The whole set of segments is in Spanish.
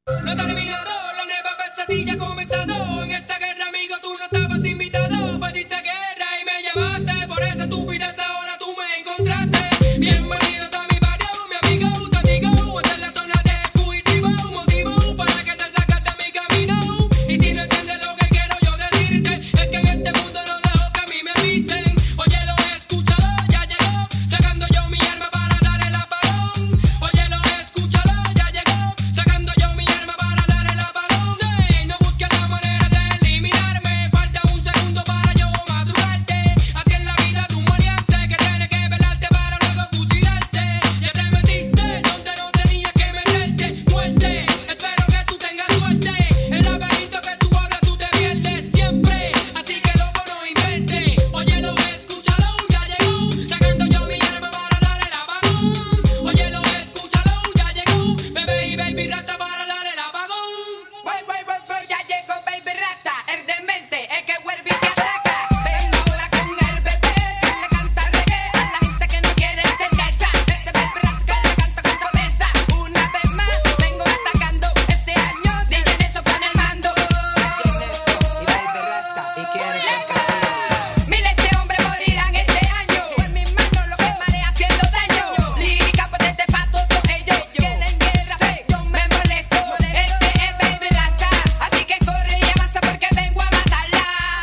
No ha terminado, la nueva pesadilla ha comenzado. En esta guerra, amigo, tú no estabas invitado. Pediste guerra y me llamaste. Por esa estupidez ahora tú me encontraste. Bienvenidos a mi barrio, mi amigo, te digo. Esta es la zona de fugitivo, motivo para que te saques de mi camino. Y si no entiendes lo que quiero yo decirte, es que en este mundo no dejo que a mí me avisen. Oye, lo he escuchado, ya llegó, sacando yo mi arma para dar el apagón. Oye, lo he escuchado, ya llegó, sacando yo mi arma para dar el apagón. Sí, no busques la manera de eliminarme, falta un segundo para yo madrugarte. Así es la vida de un maleante que tiene que velarte para luego fusilarte. Ya te metiste donde no tenías que meterte. Muerte, espero que tú tengas suerte. El laberinto que tú hablas tú te pierdes siempre. Así que loco no inventes. Oye, lo he escuchado, ya llegó, sacando yo mi arma para dar el apagón. Oye, lo he escuchado, ya llegó, bebé y baby rasta para dar el apagón. Ya llegó Baby Rasta, el demente, el que vuelve y te ataca. Vengo ahora con el bebé que le canta reggae a la gente que no quiere entenderse. Este Baby Rasta que le canta con cabeza. Una vez más vengo atacando este año. DJ Neso pone el mando. Y Baby Rasta y quiere que miles de hombres morirán este año. En mis manos lo quemaré haciendo daño. Lírica potente pa' todos ellos. Quieren guerra, yo me molesto. Este es Baby Rasta, así que corre y avanza porque vengo a matarla.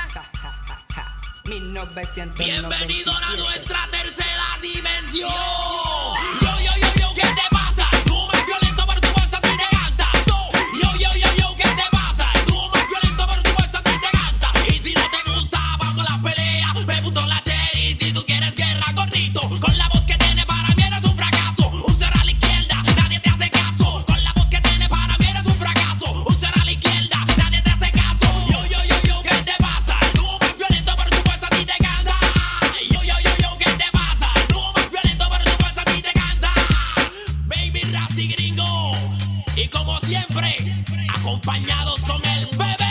1997. Bienvenidos a nuestra tercera dimensión. Yo, ¿qué te pasa? Tú más violento pero tu voz a ti te canta. Yo, ¿qué te pasa? Tú más violento pero tu voz a ti te canta. Y si no te gusta, vamos a la pelea. Me puto la cherry si tú quieres guerra, gordito. Con la voz que tiene para mí eres un fracaso. Un cero a la izquierda, nadie te hace caso. Con la voz que tiene para mí eres un fracaso. Un cero a la izquierda, nadie te hace caso. Yo, ¿qué te pasa? Tú más violento pero tu voz a ti te canta. Yo, ¿qué te pasa? Tú más violento pero tu voz a ti te canta. Baby Rasty Gringo. Y como siempre, acompañados con el bebé.